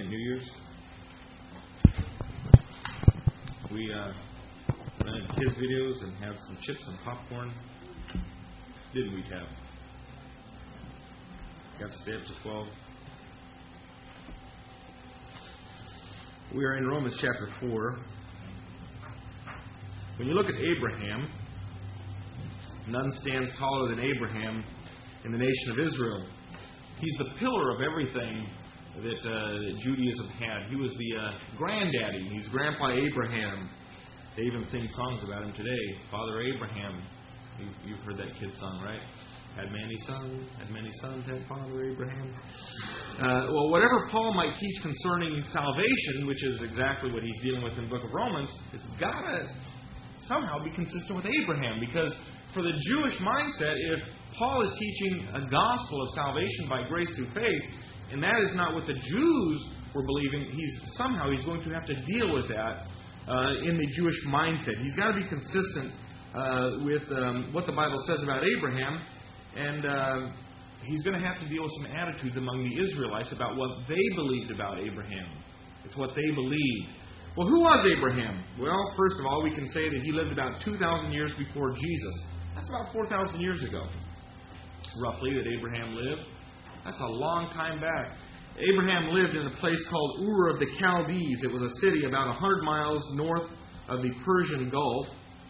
at New Year's? We rented kids' videos and had some chips and popcorn. Didn't we, Tab? Got to stay up to 12. We are in Romans chapter 4. When you look at Abraham, none stands taller than Abraham in the nation of Israel. He's the pillar of everything that Judaism had. He was the granddaddy. He's Grandpa Abraham. They even sing songs about him today. Father Abraham. You've heard that kid song, right? Had many sons, had Father Abraham. Well, whatever Paul might teach concerning salvation, which is exactly what he's dealing with in the book of Romans, it's got to somehow be consistent with Abraham. Because for the Jewish mindset, if Paul is teaching a gospel of salvation by grace through faith, and that is not what the Jews were believing, he's going to have to deal with that in the Jewish mindset. He's got to be consistent with what the Bible says about Abraham, and he's going to have to deal with some attitudes among the Israelites about what they believed about Abraham. It's what they believed. Well, who was Abraham? Well, first of all, we can say that he lived about 2,000 years before Jesus. That's about 4,000 years ago, roughly, that Abraham lived. That's a long time back. Abraham lived in a place called Ur of the Chaldees. It was a city about 100 miles north of the Persian Gulf.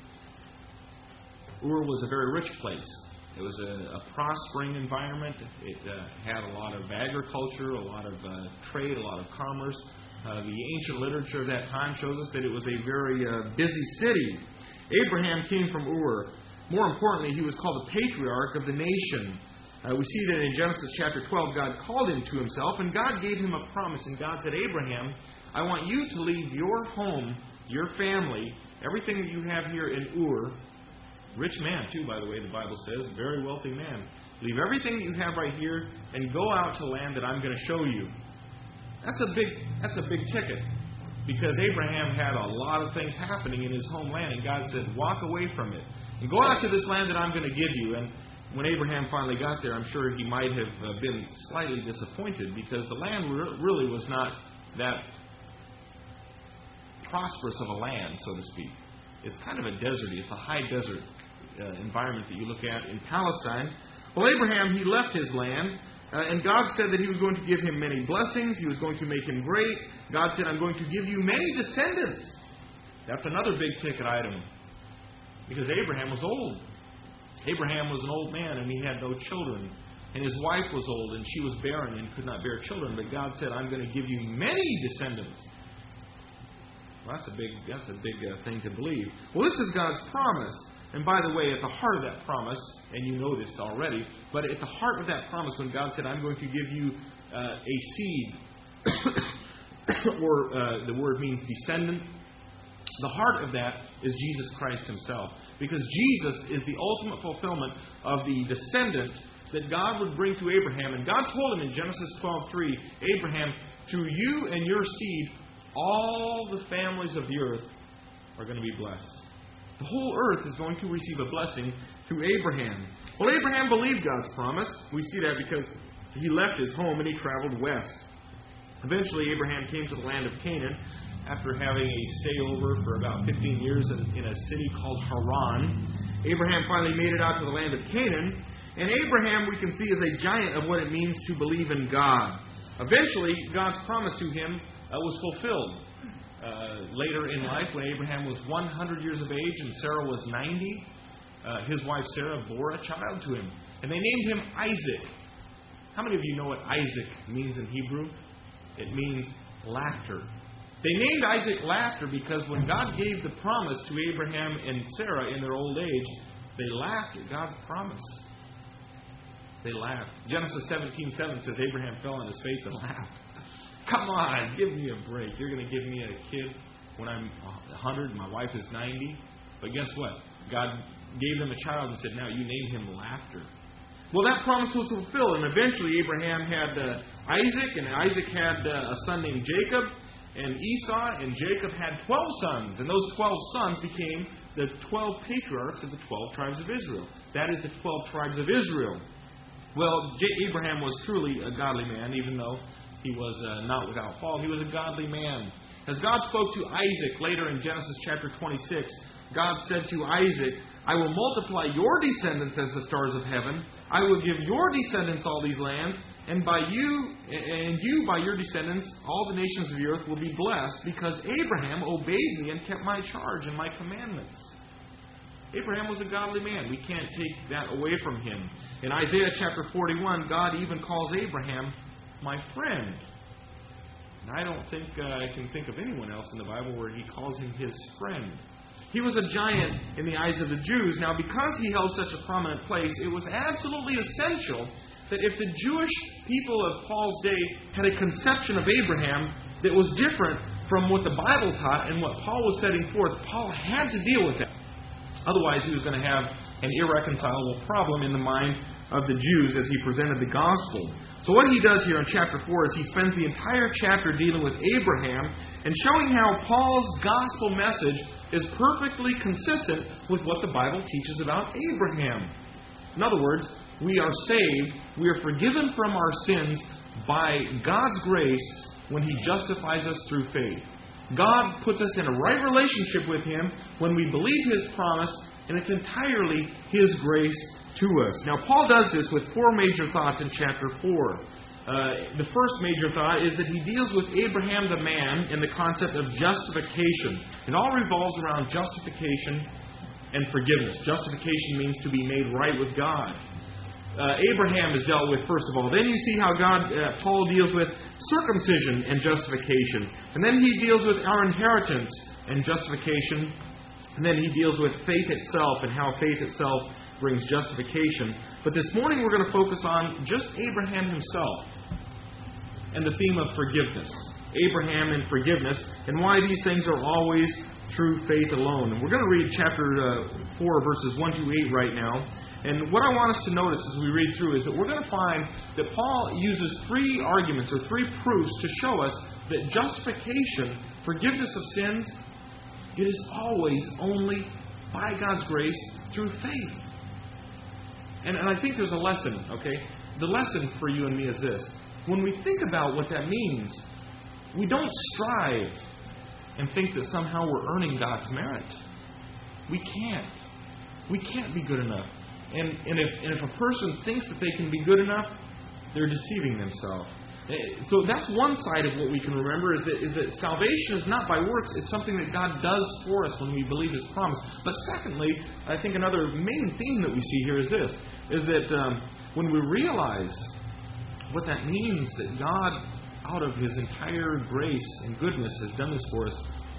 Ur was a very rich place. It was a prospering environment. It had a lot of agriculture, a lot of trade, a lot of commerce. The ancient literature of that time shows us that it was a very busy city. Abraham came from Ur. More importantly, he was called the patriarch of the nation. We see that in Genesis chapter 12, God called him to himself, and God gave him a promise. And God said, Abraham, I want you to leave your home, your family, everything that you have here in Ur. Rich man, too, by the way, the Bible says. Very wealthy man. Leave everything that you have right here and go out to land that I'm going to show you. That's a big ticket. Because Abraham had a lot of things happening in his homeland, and God said, walk away from it. And go out to this land that I'm going to give you. And when Abraham finally got there, I'm sure he might have been slightly disappointed because the land really was not that prosperous of a land, so to speak. It's kind of a deserty. It's a high desert environment that you look at in Palestine. Well, Abraham, he left his land, and God said that He was going to give him many blessings. He was going to make him great. God said, I'm going to give you many descendants. That's another big ticket item because Abraham was old. Abraham was an old man, and he had no children. And his wife was old, and she was barren and could not bear children. But God said, I'm going to give you many descendants. Well, that's a big thing to believe. Well, this is God's promise. And by the way, at the heart of that promise, and you know this already, but at the heart of that promise, when God said, I'm going to give you a seed, or the word means descendant, the heart of that is Jesus Christ Himself. Because Jesus is the ultimate fulfillment of the descendant that God would bring to Abraham. And God told him in Genesis 12:3, Abraham, through you and your seed, all the families of the earth are going to be blessed. The whole earth is going to receive a blessing through Abraham. Well, Abraham believed God's promise. We see that because he left his home and he traveled west. Eventually, Abraham came to the land of Canaan after having a stayover for about 15 years in a city called Haran. Abraham finally made it out to the land of Canaan. And Abraham, we can see, is a giant of what it means to believe in God. Eventually, God's promise to him was fulfilled. Later in life, when Abraham was 100 years of age and Sarah was 90, his wife Sarah bore a child to him. And they named him Isaac. How many of you know what Isaac means in Hebrew? It means laughter. They named Isaac Laughter because when God gave the promise to Abraham and Sarah in their old age, they laughed at God's promise. They laughed. Genesis 17:7 says Abraham fell on his face and laughed. Come on, give me a break. You're going to give me a kid when I'm 100 and my wife is 90? But guess what? God gave them a child and said, now you name him Laughter. Well, that promise was fulfilled, and eventually Abraham had Isaac, and Isaac had a son named Jacob, and Esau, and Jacob had 12 sons, and those 12 sons became the 12 patriarchs of the 12 tribes of Israel. That is the 12 tribes of Israel. Well, Abraham was truly a godly man, even though he was not without fault. He was a godly man. As God spoke to Isaac later in Genesis chapter 26, God said to Isaac, I will multiply your descendants as the stars of heaven. I will give your descendants all these lands, and by your descendants, all the nations of the earth will be blessed, because Abraham obeyed me and kept my charge and my commandments. Abraham was a godly man. We can't take that away from him. In Isaiah chapter 41, God even calls Abraham my friend. And I don't think I can think of anyone else in the Bible where he calls him his friend. He was a giant in the eyes of the Jews. Now, because he held such a prominent place, it was absolutely essential that if the Jewish people of Paul's day had a conception of Abraham that was different from what the Bible taught and what Paul was setting forth, Paul had to deal with that. Otherwise, he was going to have an irreconcilable problem in the mind of the Jews as he presented the gospel. So what he does here in chapter 4 is he spends the entire chapter dealing with Abraham and showing how Paul's gospel message is perfectly consistent with what the Bible teaches about Abraham. In other words, we are saved, we are forgiven from our sins by God's grace when He justifies us through faith. God puts us in a right relationship with Him when we believe His promise, and it's entirely His grace to us. Now, Paul does this with four major thoughts in chapter 4. The first major thought is that he deals with Abraham the man in the concept of justification. It all revolves around justification and forgiveness. Justification means to be made right with God. Abraham is dealt with first of all. Then you see how Paul deals with circumcision and justification. And then he deals with our inheritance and justification. And then he deals with faith itself and how faith itself brings justification. But this morning we're going to focus on just Abraham himself and the theme of forgiveness. Abraham and forgiveness, and why these things are always through faith alone. And we're going to read chapter 4, verses 1 to 8 right now. And what I want us to notice as we read through is that we're going to find that Paul uses three arguments or three proofs to show us that justification, forgiveness of sins, it is always only by God's grace through faith. And I think there's a lesson, okay? The lesson for you and me is this. When we think about what that means, we don't strive and think that somehow we're earning God's merit. We can't. We can't be good enough. And if a person thinks that they can be good enough, they're deceiving themselves. So that's one side of what we can remember is that salvation is not by works. It's something that God does for us when we believe His promise. But secondly, I think another main theme that we see here is this, is that when we realize what that means, that God, out of His entire grace and goodness, has done this for us,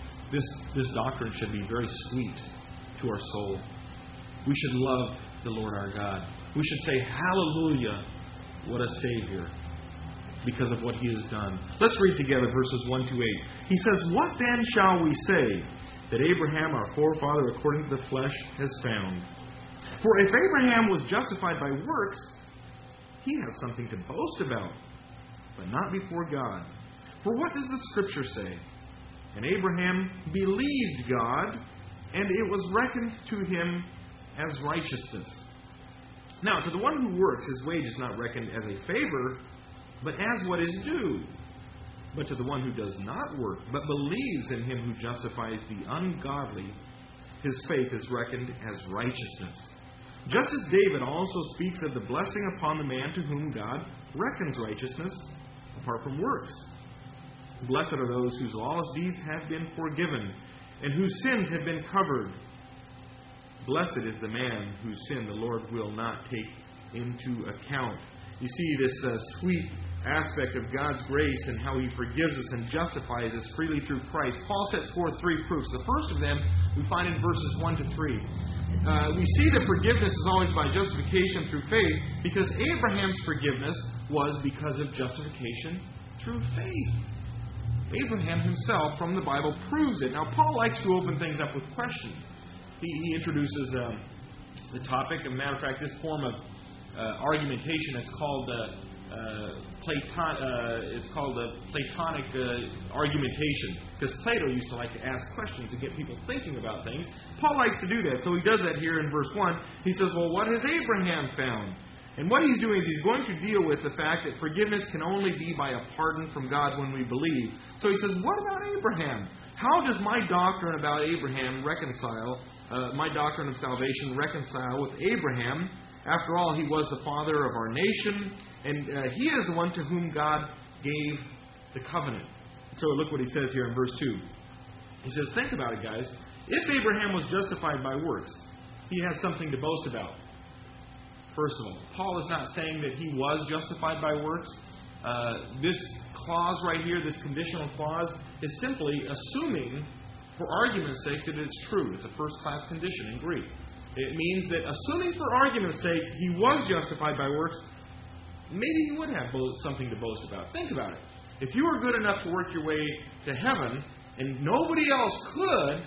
this doctrine should be very sweet to our soul. We should love the Lord our God. We should say, hallelujah, what a Savior, because of what He has done. Let's read together verses 1 to 8. He says, What then shall we say that Abraham, our forefather, according to the flesh, has found? For if Abraham was justified by works, he has something to boast about, but not before God. For what does the Scripture say? And Abraham believed God, and it was reckoned to him as righteousness. Now, to the one who works, his wage is not reckoned as a favor, but as what is due. But to the one who does not work, but believes in Him who justifies the ungodly, his faith is reckoned as righteousness. Just as David also speaks of the blessing upon the man to whom God reckons righteousness, apart from works. Blessed are those whose lawless deeds have been forgiven, and whose sins have been covered. Blessed is the man whose sin the Lord will not take into account. You see this sweet aspect of God's grace and how He forgives us and justifies us freely through Christ. Paul sets forth three proofs. The first of them we find in verses 1 to 3. We see that forgiveness is always by justification through faith because Abraham's forgiveness was because of justification through faith. Abraham himself from the Bible proves it. Now, Paul likes to open things up with questions. He introduces the topic. As a matter of fact, this form of argumentation, it's called Platonic argumentation, because Plato used to like to ask questions to get people thinking about things. Paul likes to do that, so he does that here in verse 1. He says, well, what has Abraham found? And what he's doing is he's going to deal with the fact that forgiveness can only be by a pardon from God when we believe. So he says, what about Abraham? How does my doctrine about Abraham reconcile, my doctrine of salvation reconcile with Abraham? After all, he was the father of our nation, and he is the one to whom God gave the covenant. So look what he says here in verse 2. He says, think about it, guys. If Abraham was justified by works, he has something to boast about. First of all, Paul is not saying that he was justified by works. This clause right here, this conditional clause, is simply assuming, for argument's sake, that it's true. It's a first-class condition in Greek. It means that assuming for argument's sake he was justified by works, maybe he would have something to boast about. Think about it. If you were good enough to work your way to heaven and nobody else could,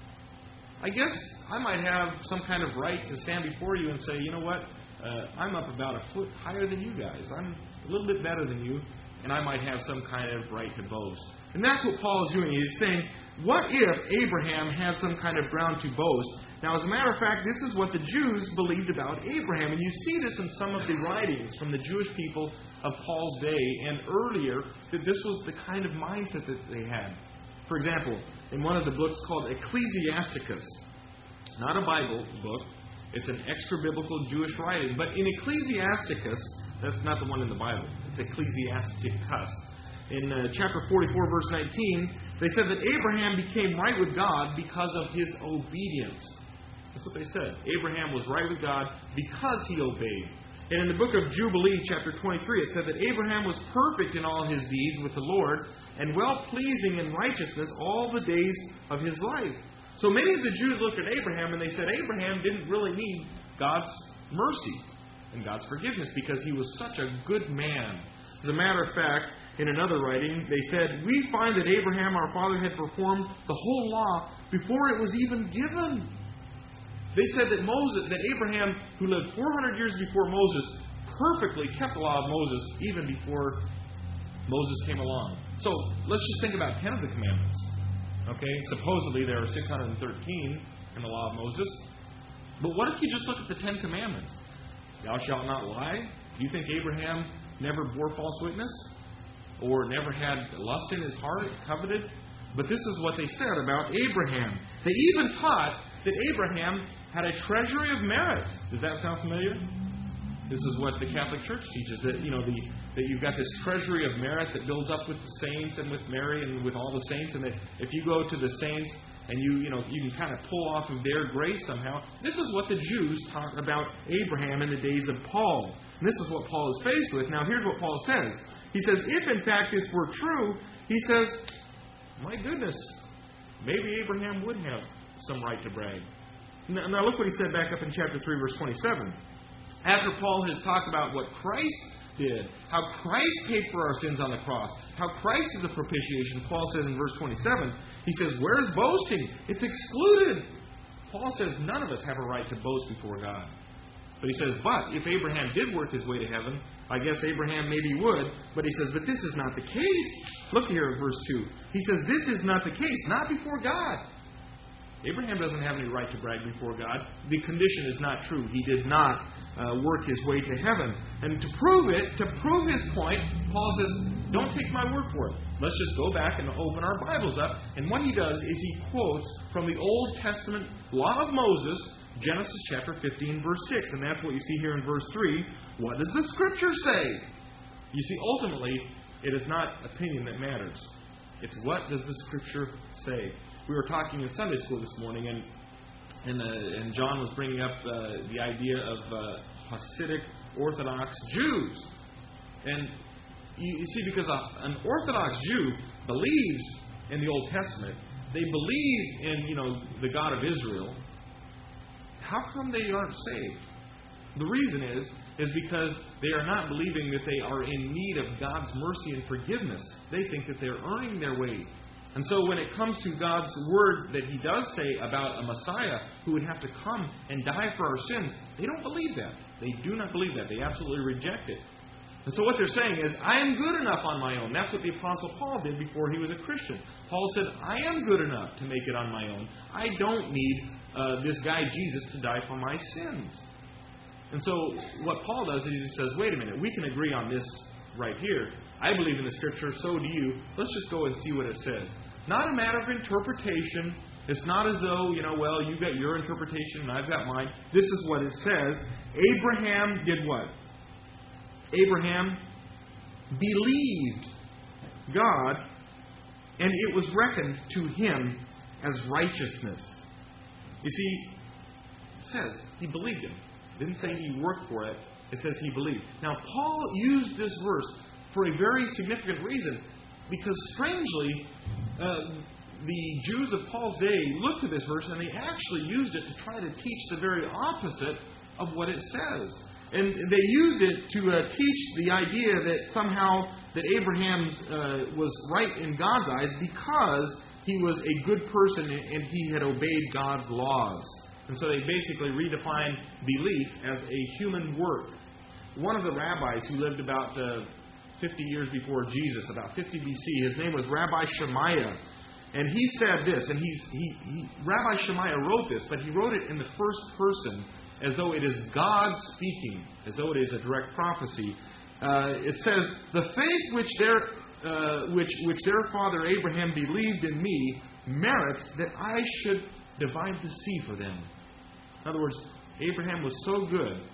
I guess I might have some kind of right to stand before you and say, you know what, I'm up about a foot higher than you guys. I'm a little bit better than you, and I might have some kind of right to boast. And that's what Paul is doing. He's saying, what if Abraham had some kind of ground to boast? Now, as a matter of fact, this is what the Jews believed about Abraham. And you see this in some of the writings from the Jewish people of Paul's day and earlier, that this was the kind of mindset that they had. For example, in one of the books called Ecclesiasticus, not a Bible book, it's an extra-biblical Jewish writing. But in Ecclesiasticus, that's not the one in the Bible. It's Ecclesiasticus. In chapter 44, verse 19, they said that Abraham became right with God because of his obedience. That's what they said. Abraham was right with God because he obeyed. And in the book of Jubilee, chapter 23, it said that Abraham was perfect in all his deeds with the Lord and well-pleasing in righteousness all the days of his life. So many of the Jews looked at Abraham and they said Abraham didn't really need God's mercy and God's forgiveness because he was such a good man. As a matter of fact, in another writing, they said, we find that Abraham, our father, had performed the whole law before it was even given. They said that Abraham, who lived 400 years before Moses, perfectly kept the law of Moses even before Moses came along. So let's just think about 10 of the commandments. Okay, supposedly there are 613 in the law of Moses. But what if you just look at the 10 commandments? Thou shalt not lie. Do you think Abraham never bore false witness? Or never had lust in his heart, coveted? But this is what they said about Abraham. They even taught that Abraham had a treasury of merit. Does that sound familiar? This is what the Catholic Church teaches, that that you've got this treasury of merit that builds up with the saints and with Mary and with all the saints, and that if you go to the saints and you can kind of pull off of their grace somehow. This is what the Jews taught about Abraham in the days of Paul. And this is what Paul is faced with. Now here's what Paul says. He says, if in fact this were true, he says, my goodness, maybe Abraham would have some right to brag. Now look what he said back up in chapter 3, verse 27. After Paul has talked about what Christ did, how Christ paid for our sins on the cross, how Christ is the propitiation, Paul says in verse 27, he says, where is boasting? It's excluded. Paul says none of us have a right to boast before God. But he says, but if Abraham did work his way to heaven, I guess Abraham maybe would. But he says, but this is not the case. Look here at verse 2. He says, this is not the case, not before God. Abraham doesn't have any right to brag before God. The condition is not true. He did not work his way to heaven. And to prove his point, Paul says, don't take my word for it. Let's just go back and open our Bibles up. And what he does is he quotes from the Old Testament law of Moses, Genesis chapter 15, verse 6. And that's what you see here in verse 3. What does the Scripture say? You see, ultimately, it is not opinion that matters. It's what does the Scripture say. We were talking in Sunday school this morning, and John was bringing up the idea of Hasidic Orthodox Jews. And you see, because an Orthodox Jew believes in the Old Testament, they believe in the God of Israel. How come they aren't saved? The reason is because they are not believing that they are in need of God's mercy and forgiveness. They think that they're earning their way. And so when it comes to God's word that He does say about a Messiah who would have to come and die for our sins, they don't believe that. They do not believe that. They absolutely reject it. And so what they're saying is, I am good enough on my own. That's what the Apostle Paul did before he was a Christian. Paul said, I am good enough to make it on my own. I don't need this guy Jesus to die for my sins. And so what Paul does is he says, wait a minute, we can agree on this right here. I believe in the Scripture, so do you. Let's just go and see what it says. Not a matter of interpretation. It's not as though, well, you got your interpretation and I've got mine. This is what it says. Abraham did what? Abraham believed God, and it was reckoned to him as righteousness. You see, it says he believed him. It didn't say he worked for it. It says he believed. Now, Paul used this verse for a very significant reason, because strangely, the Jews of Paul's day looked at this verse and they actually used it to try to teach the very opposite of what it says. And they used it to teach the idea that somehow that Abraham was right in God's eyes because he was a good person and he had obeyed God's laws. And so they basically redefined belief as a human work. One of the rabbis who lived about 50 years before Jesus, about 50 BC, his name was Rabbi Shemaiah. And he said this, and Rabbi Shemaiah wrote this, but he wrote it in the first person, as though it is God speaking, as though it is a direct prophecy. It says, "The faith which their father Abraham believed in me merits that I should divide the sea for them." In other words, Abraham was so good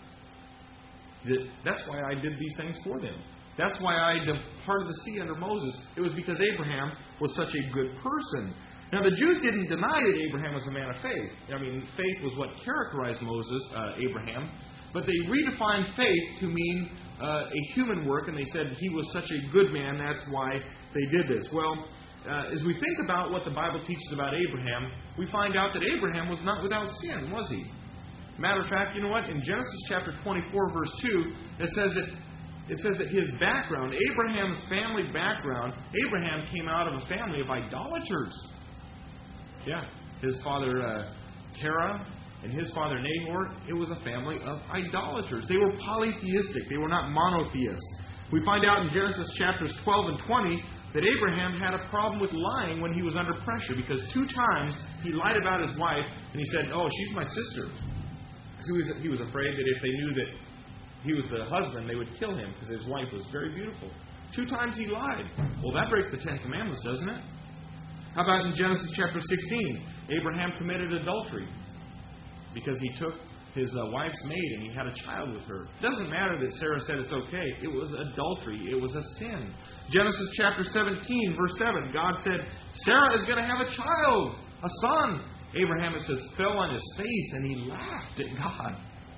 that's why I did these things for them. That's why I parted the sea under Moses. It was because Abraham was such a good person. Now, the Jews didn't deny that Abraham was a man of faith. I mean, faith was what characterized Abraham. But they redefined faith to mean a human work, and they said he was such a good man, that's why they did this. Well, as we think about what the Bible teaches about Abraham, we find out that Abraham was not without sin, was he? Matter of fact, you know what? In Genesis chapter 24, verse 2, it says that his background, Abraham's family background, Abraham came out of a family of idolaters. Yeah, his father Terah and his father Nahor, it was a family of idolaters. They were polytheistic. They were not monotheists. We find out in Genesis chapters 12 and 20 that Abraham had a problem with lying when he was under pressure, because 2 times he lied about his wife and he said, "Oh, she's my sister." So he was afraid that if they knew that he was the husband, they would kill him because his wife was very beautiful. 2 times he lied. Well, that breaks the 10 Commandments, doesn't it? How about in Genesis chapter 16? Abraham committed adultery because he took his wife's maid and he had a child with her. It doesn't matter that Sarah said it's okay. It was adultery. It was a sin. Genesis chapter 17, verse 7, God said, Sarah is going to have a child, a son. Abraham, it says, fell on his face and he laughed at God.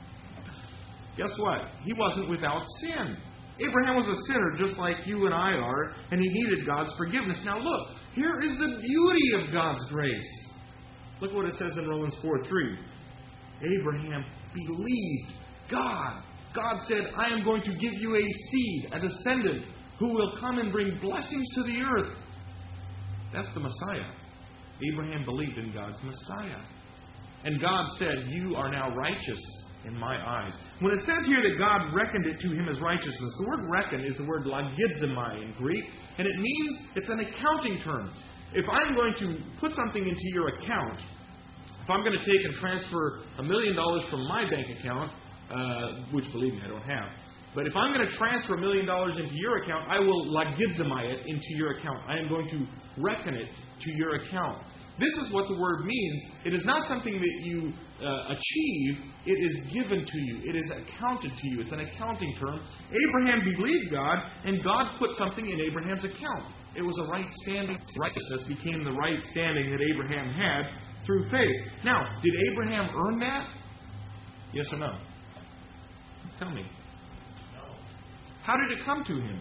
Guess what? He wasn't without sin. Abraham was a sinner just like you and I are, and he needed God's forgiveness. Now look, here is the beauty of God's grace. Look what it says in Romans 4:3. Abraham believed God. God said, I am going to give you a seed, a descendant, who will come and bring blessings to the earth. That's the Messiah. Abraham believed in God's Messiah. And God said, you are now righteous in my eyes. When it says here that God reckoned it to him as righteousness, the word reckon is the word logizomai in Greek, and it means it's an accounting term. If I'm going to put something into your account, if I'm going to take and transfer $1 million from my bank account, which believe me, I don't have, but if I'm going to transfer $1 million into your account, I will logizomai it into your account. I am going to reckon it to your account. This is what the word means. It is not something that you achieve. It is given to you. It is accounted to you. It's an accounting term. Abraham believed God, and God put something in Abraham's account. It was a right standing. Righteousness became the right standing that Abraham had through faith. Now, did Abraham earn that? Yes or no? Tell me. No. How did it come to him?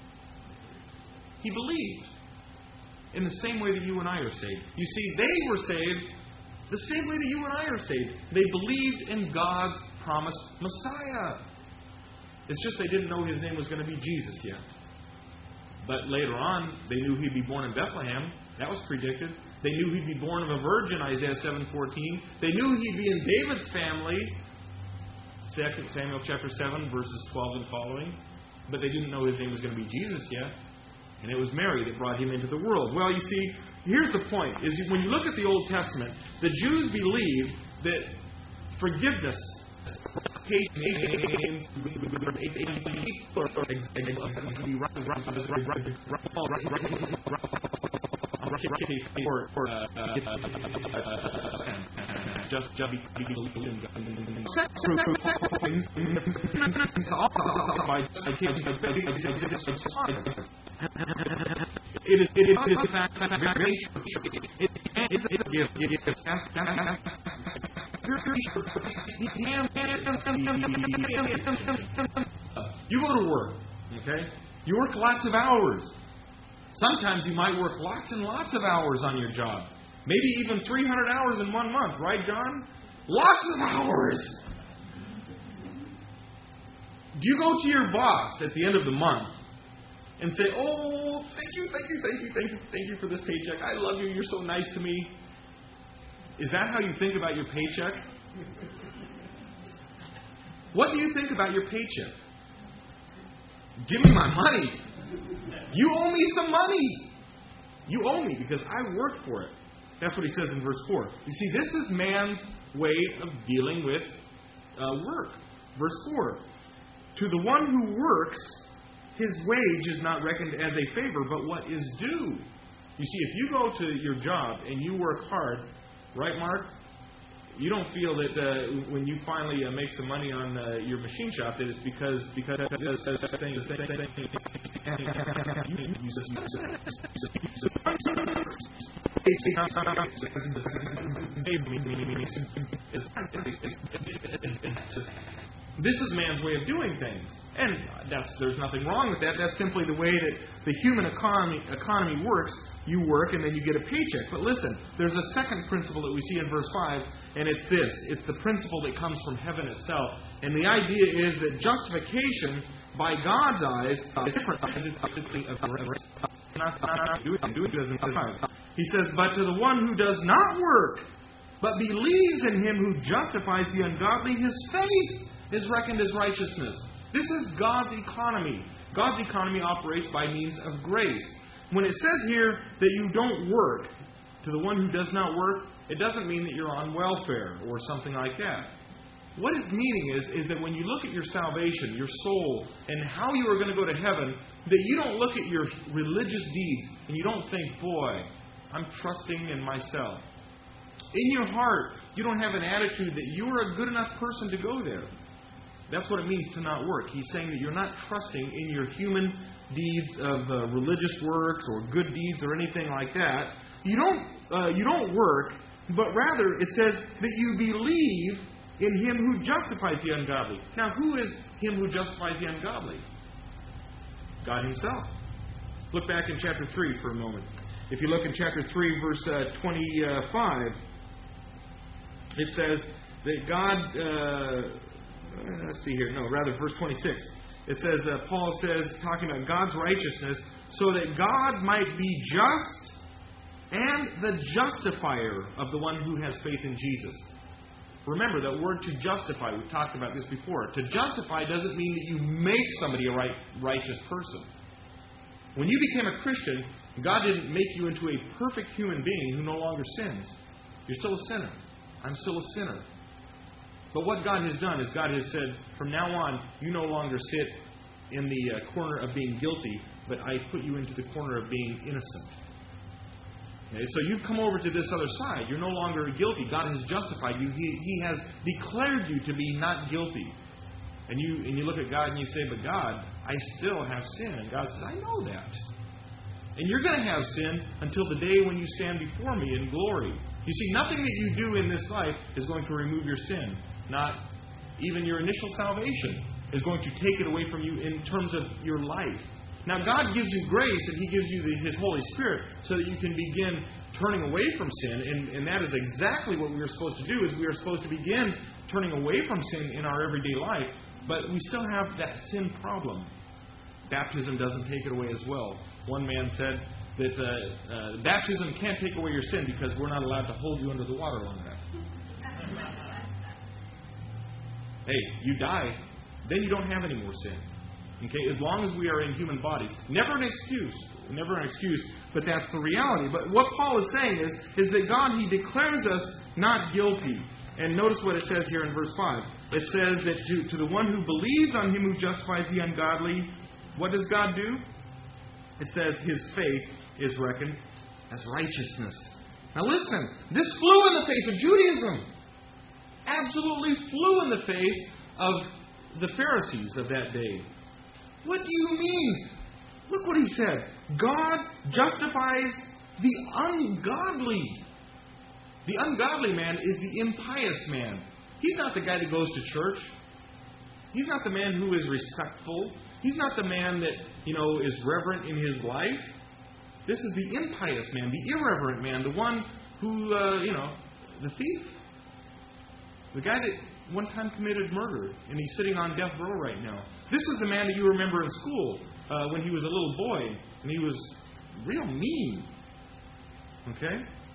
He believed. In the same way that you and I are saved. You see, they were saved the same way that you and I are saved. They believed in God's promised Messiah. It's just they didn't know his name was going to be Jesus yet. But later on, they knew he'd be born in Bethlehem. That was predicted. They knew he'd be born of a virgin, Isaiah 7:14. They knew he'd be in David's family, 2 Samuel chapter 7, verses 12 and following. But they didn't know his name was going to be Jesus yet. And it was Mary that brought him into the world. Well, you see, here's the point. Is when you look at the Old Testament, the Jews believed that forgiveness justification it is a fact that it is a gift. It is you go to work, okay? You work lots of hours. Sometimes you might work lots and lots of hours on your job. Maybe even 300 hours in 1 month, right, John? Lots of hours. Do you go to your boss at the end of the month and say, "Oh, thank you for this paycheck. I love you. You're so nice to me." Is that how you think about your paycheck? What do you think about your paycheck? Give me my money. You owe me some money. You owe me because I worked for it. That's what he says in verse 4. You see, this is man's way of dealing with work. Verse 4. To the one who works, his wage is not reckoned as a favor, but what is due. You see, if you go to your job and you work hard, right, Mark? You don't feel that when you finally make some money on your machine shop that it's because this is man's way of doing things. And there's nothing wrong with that. That's simply the way that the human economy works. You work and then you get a paycheck. But listen, there's a second principle that we see in verse 5, and it's this. It's the principle that comes from heaven itself. And the idea is that justification, by God's eyes, is different. He says, but to the one who does not work, but believes in him who justifies the ungodly, his faith is reckoned as righteousness. This is God's economy. God's economy operates by means of grace. When it says here that you don't work, to the one who does not work, it doesn't mean that you're on welfare or something like that. What it's meaning is that when you look at your salvation, your soul, and how you are going to go to heaven, that you don't look at your religious deeds and you don't think, boy, I'm trusting in myself. In your heart, you don't have an attitude that you are a good enough person to go there. That's what it means to not work. He's saying that you're not trusting in your human deeds of religious works or good deeds or anything like that. You don't work, but rather it says that you believe in him who justifies the ungodly. Now, who is him who justifies the ungodly? God himself. Look back in chapter 3 for a moment. If you look in chapter 3, verse 25, it says that God... let's see here. No, rather, verse 26. It says, Paul says, talking about God's righteousness, so that God might be just and the justifier of the one who has faith in Jesus. Remember, that word to justify, we've talked about this before. To justify doesn't mean that you make somebody a righteous person. When you became a Christian, God didn't make you into a perfect human being who no longer sins. You're still a sinner. I'm still a sinner. But what God has done is God has said, from now on, you no longer sit in the corner of being guilty, but I put you into the corner of being innocent. Okay, so you've come over to this other side. You're no longer guilty. God has justified you. He has declared you to be not guilty. And you look at God and you say, but God, I still have sin. And God says, I know that. And you're going to have sin until the day when you stand before me in glory. You see, nothing that you do in this life is going to remove your sin. Not even your initial salvation is going to take it away from you in terms of your life. Now, God gives you grace and He gives you His Holy Spirit so that you can begin turning away from sin. And that is exactly what we are supposed to do, is we are supposed to begin turning away from sin in our everyday life. But we still have that sin problem. Baptism doesn't take it away as well. One man said that baptism can't take away your sin because we're not allowed to hold you under the water long enough. Hey, you die, then you don't have any more sin. Okay, as long as we are in human bodies. Never an excuse, but that's the reality. But what Paul is saying is that God, He declares us not guilty. And notice what it says here in verse 5. it says that to the one who believes on Him who justifies the ungodly, what does God do? It says His faith is reckoned as righteousness. Now listen, this flew in the face of Judaism. Absolutely flew in the face of the Pharisees of that day. What do you mean? Look what he said. God justifies the ungodly. The ungodly man is the impious man. He's not the guy that goes to church. He's not the man who is respectful. He's not the man that, is reverent in his life. This is the impious man, the irreverent man, the one who, the thief. The guy that one time committed murder, and he's sitting on death row right now. This is the man that you remember in school when he was a little boy, and he was real mean. Okay?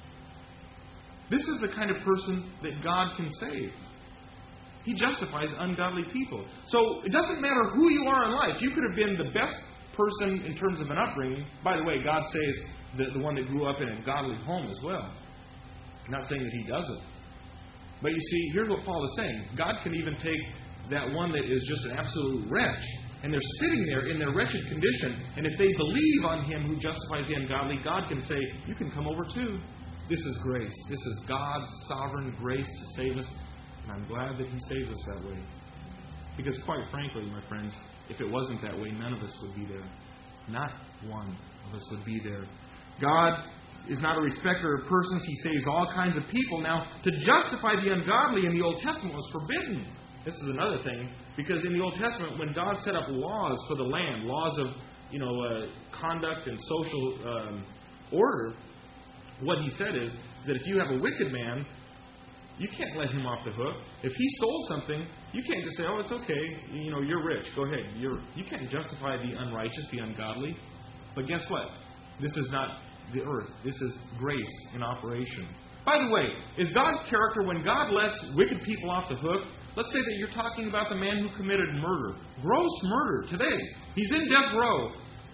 This is the kind of person that God can save. He justifies ungodly people. So it doesn't matter who you are in life. You could have been the best person in terms of an upbringing. By the way, God saves the one that grew up in a godly home as well. I'm not saying that He doesn't. But you see, here's what Paul is saying. God can even take that one that is just an absolute wretch, and they're sitting there in their wretched condition, and if they believe on Him who justifies the ungodly, God can say, you can come over too. This is grace. This is God's sovereign grace to save us, and I'm glad that He saves us that way. Because quite frankly, my friends, if it wasn't that way, none of us would be there. Not one of us would be there. God is not a respecter of persons. He saves all kinds of people. Now, to justify the ungodly in the Old Testament was forbidden. This is another thing, because in the Old Testament, when God set up laws for the land, laws of conduct and social order, what He said is that if you have a wicked man, you can't let him off the hook. If he stole something, you can't just say, "Oh, it's okay. You're rich. Go ahead." You can't justify the unrighteous, the ungodly. But guess what? This is not the earth. This is grace in operation. By the way, is God's character when God lets wicked people off the hook? Let's say that you're talking about the man who committed murder, gross murder today. He's in death row,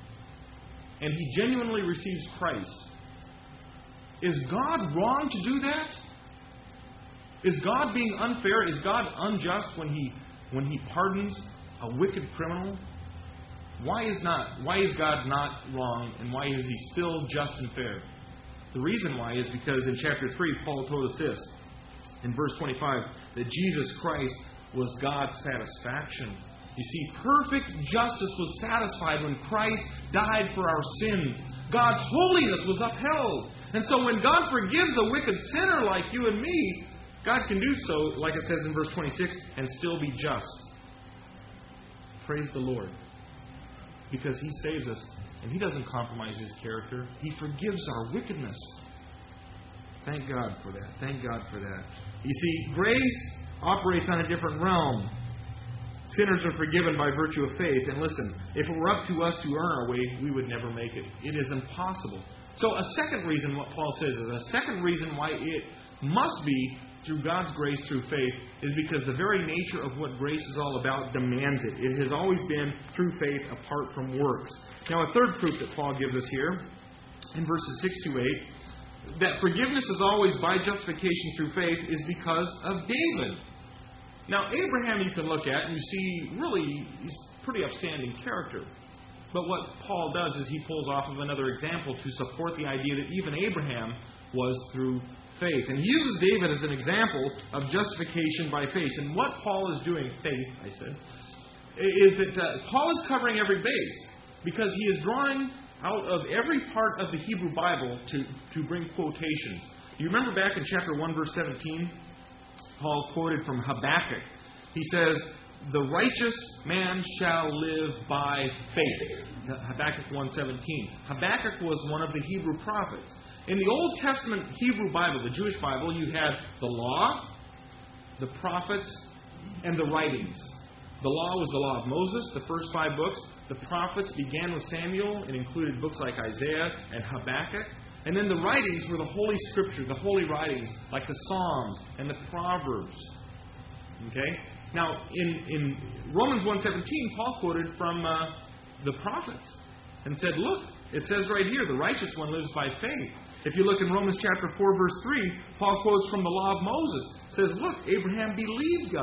and he genuinely receives Christ. Is God wrong to do that? Is God being unfair? Is God unjust when He pardons a wicked criminal? Why is God not wrong, and why is He still just and fair? The reason why is because in chapter 3, Paul told us this, in verse 25, that Jesus Christ was God's satisfaction. You see, perfect justice was satisfied when Christ died for our sins. God's holiness was upheld. And so when God forgives a wicked sinner like you and me, God can do so, like it says in verse 26, and still be just. Praise the Lord. Because He saves us, and He doesn't compromise His character. He forgives our wickedness. Thank God for that. Thank God for that. You see, grace operates on a different realm. Sinners are forgiven by virtue of faith. And listen, if it were up to us to earn our way, we would never make it. It is impossible. So a second reason, what Paul says is, a second reason why it must be through God's grace, through faith, is because the very nature of what grace is all about demands it. It has always been through faith apart from works. Now, a third proof that Paul gives us here, in verses 6 to 8, that forgiveness is always by justification through faith is because of David. Now, Abraham you can look at and you see, really, he's pretty upstanding character. But what Paul does is he pulls off of another example to support the idea that even Abraham was through faith. And he uses David as an example of justification by faith. And what Paul is doing, is that Paul is covering every base, because he is drawing out of every part of the Hebrew Bible to bring quotations. You remember back in chapter 1, verse 17, Paul quoted from Habakkuk. He says, "The righteous man shall live by faith." Habakkuk 1:17. Habakkuk was one of the Hebrew prophets. In the Old Testament Hebrew Bible, the Jewish Bible, you had the law, the prophets, and the writings. The law was the law of Moses, the first 5 books. The prophets began with Samuel and included books like Isaiah and Habakkuk. And then the writings were the Holy Scripture, the holy writings, like the Psalms and the Proverbs. Okay? Now, in Romans 1:17, Paul quoted from the prophets and said, look, it says right here, the righteous one lives by faith. If you look in Romans chapter 4, verse 3, Paul quotes from the law of Moses. It says, look, Abraham believed God.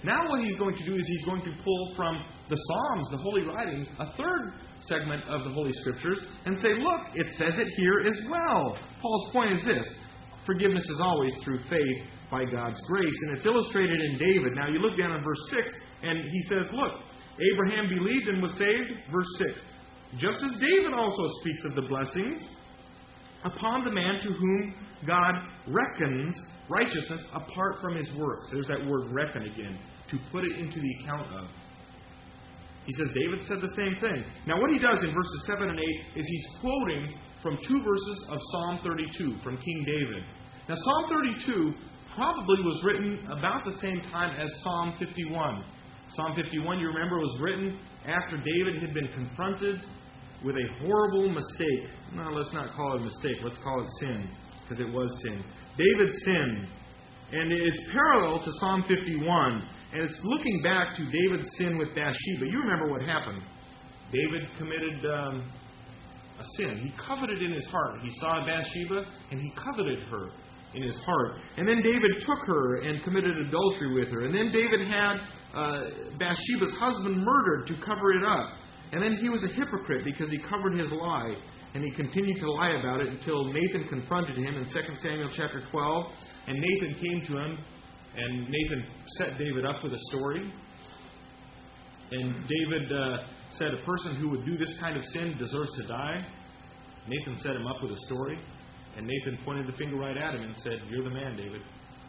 Now what he's going to do is he's going to pull from the Psalms, the Holy Writings, a third segment of the Holy Scriptures, and say, look, it says it here as well. Paul's point is this: forgiveness is always through faith by God's grace. And it's illustrated in David. Now you look down in verse 6, and he says, look, Abraham believed and was saved. Verse 6. Just as David also speaks of the blessings upon the man to whom God reckons righteousness apart from his works. There's that word reckon again, to put it into the account of. He says David said the same thing. Now what he does in verses 7 and 8 is he's quoting from 2 verses of Psalm 32 from King David. Now Psalm 32 probably was written about the same time as Psalm 51. Psalm 51, you remember, was written after David had been confronted with a horrible mistake. No, let's not call it a mistake. Let's call it sin, because it was sin. David sinned. And it's parallel to Psalm 51. And it's looking back to David's sin with Bathsheba. You remember what happened. David committed a sin. He coveted in his heart. He saw Bathsheba, and he coveted her in his heart. And then David took her and committed adultery with her. And then David had Bathsheba's husband murdered to cover it up. And then he was a hypocrite because he covered his lie. And he continued to lie about it until Nathan confronted him in 2 Samuel chapter 12. And Nathan came to him, and Nathan set David up with a story. And David said a person who would do this kind of sin deserves to die. Nathan set him up with a story. And Nathan pointed the finger right at him and said, "You're the man, David.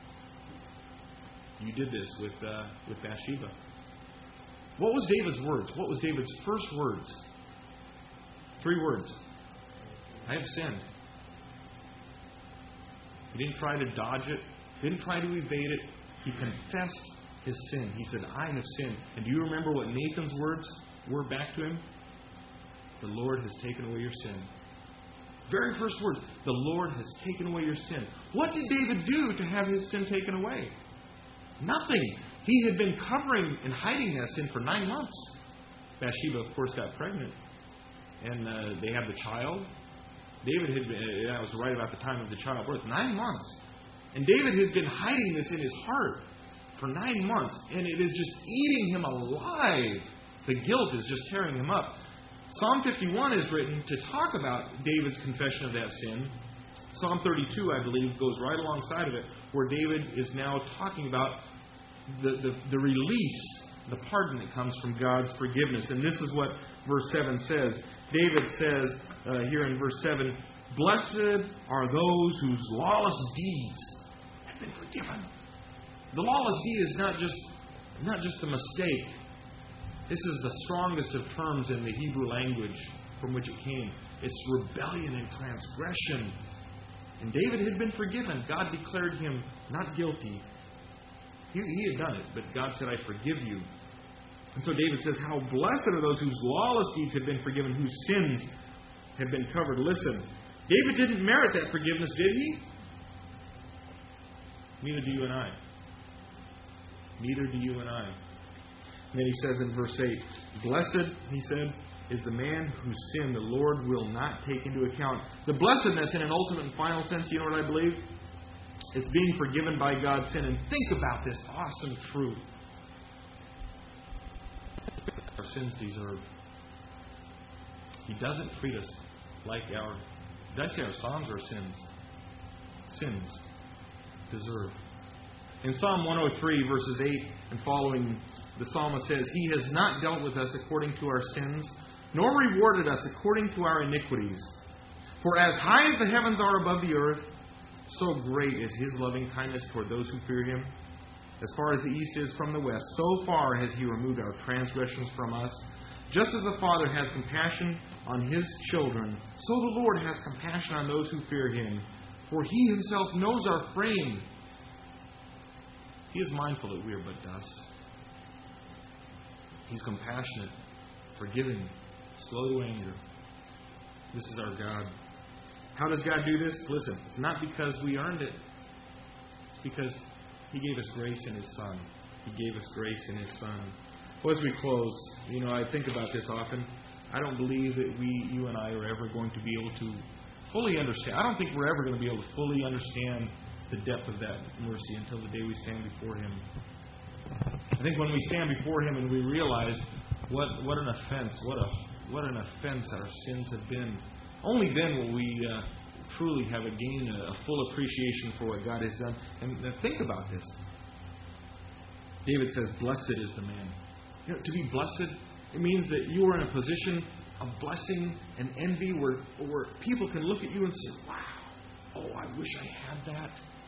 You did this with Bathsheba." What was David's words? What was David's first words? 3 words. I have sinned. He didn't try to dodge it. He didn't try to evade it. He confessed his sin. He said, I have sinned. And do you remember what Nathan's words were back to him? The Lord has taken away your sin. Very first words. The Lord has taken away your sin. What did David do to have his sin taken away? Nothing. He had been covering and hiding that sin for 9 months. Bathsheba, of course, got pregnant. And they had the child. David had been, that was right about the time of the childbirth, 9 months. And David has been hiding this in his heart for 9 months. And it is just eating him alive. The guilt is just tearing him up. Psalm 51 is written to talk about David's confession of that sin. Psalm 32, I believe, goes right alongside of it, where David is now talking about the release, the pardon that comes from God's forgiveness. And this is what verse 7 says. David says here in verse 7, "Blessed are those whose lawless deeds have been forgiven." The lawless deed is not just a mistake. This is the strongest of terms in the Hebrew language from which it came. It's rebellion and transgression. And David had been forgiven. God declared him not guilty. He had done it, but God said, "I forgive you." And so David says, how blessed are those whose lawless deeds have been forgiven, whose sins have been covered. Listen, David didn't merit that forgiveness, did he? Neither do you and I. Neither do you and I. And then he says in verse 8, "Blessed," he said, "is the man whose sin the Lord will not take into account." The blessedness in an ultimate and final sense, you know what I believe? It's being forgiven by God's sin. And think about this awesome truth. Our sins deserve. He doesn't treat us like did I say our psalms or sins? Sins deserve. In Psalm 103, verses 8 and following, the psalmist says, "He has not dealt with us according to our sins, nor rewarded us according to our iniquities. For as high as the heavens are above the earth, so great is His loving kindness toward those who fear Him. As far as the east is from the west, so far has He removed our transgressions from us. Just as the Father has compassion on His children, so the Lord has compassion on those who fear Him. For He Himself knows our frame. He is mindful that we are but dust." He's compassionate, forgiving, slow to anger. This is our God. How does God do this? Listen, it's not because we earned it. It's because He gave us grace in His Son. He gave us grace in His Son. Well, as we close, I think about this often. I don't believe that you and I are ever going to be able to fully understand. I don't think we're ever going to be able to fully understand the depth of that mercy until the day we stand before Him. I think when we stand before Him and we realize what an offense, what an offense our sins have been, only then will we truly have gained a full appreciation for what God has done. And think about this. David says, "Blessed is the man." You know, to be blessed, it means that you are in a position of blessing and envy where people can look at you and say, "Wow, oh, I wish I had that."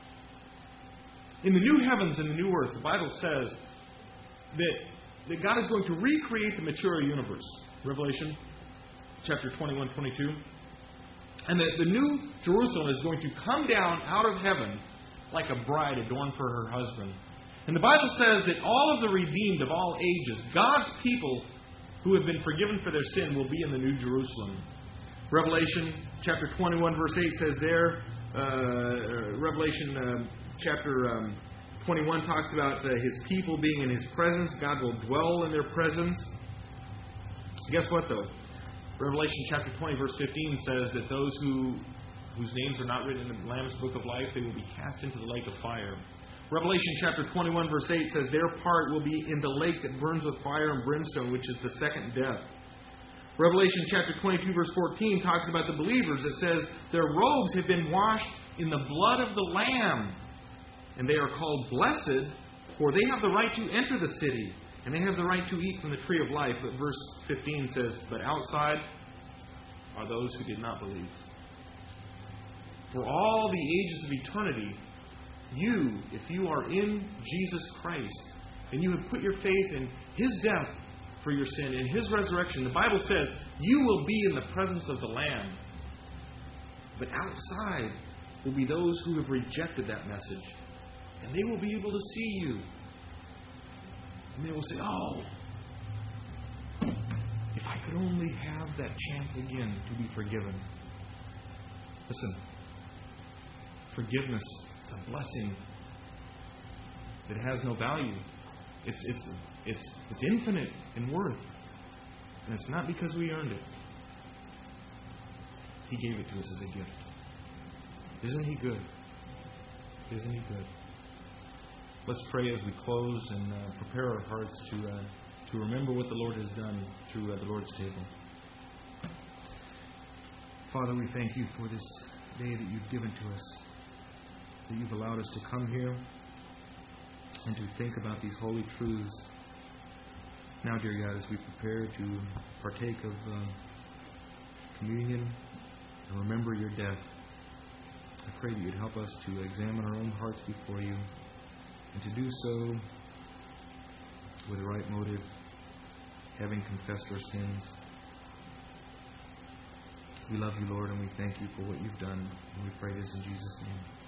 In the new heavens and the new earth, the Bible says that God is going to recreate the material universe. Revelation chapter 21, 22. And that the new Jerusalem is going to come down out of heaven like a bride adorned for her husband. And the Bible says that all of the redeemed of all ages, God's people who have been forgiven for their sin, will be in the new Jerusalem. Revelation chapter 21, verse 8 says there, Revelation chapter 21 talks about His people being in His presence. God will dwell in their presence. Guess what, though? Revelation chapter 20, verse 15 says that those whose names are not written in the Lamb's book of life, they will be cast into the lake of fire. Revelation chapter 21, verse 8 says their part will be in the lake that burns with fire and brimstone, which is the second death. Revelation chapter 22, verse 14 talks about the believers. It says their robes have been washed in the blood of the Lamb, and they are called blessed, for they have the right to enter the city, and they have the right to eat from the tree of life. But verse 15 says, but outside are those who did not believe. For all the ages of eternity, you, if you are in Jesus Christ, and you have put your faith in His death for your sin, in His resurrection, the Bible says you will be in the presence of the Lamb. But outside will be those who have rejected that message. And they will be able to see you. And they will say, oh, if I could only have that chance again to be forgiven. Listen, forgiveness is a blessing that has no value. It's infinite in worth. And it's not because we earned it. He gave it to us as a gift. Isn't He good? Isn't He good? Let's pray as we close and prepare our hearts to remember what the Lord has done through the Lord's table. Father, we thank You for this day that You've given to us, that You've allowed us to come here and to think about these holy truths. Now, dear God, as we prepare to partake of communion and remember Your death, I pray that You'd help us to examine our own hearts before You, and to do so with the right motive, having confessed our sins. We love You, Lord, and we thank You for what You've done. And we pray this in Jesus' name.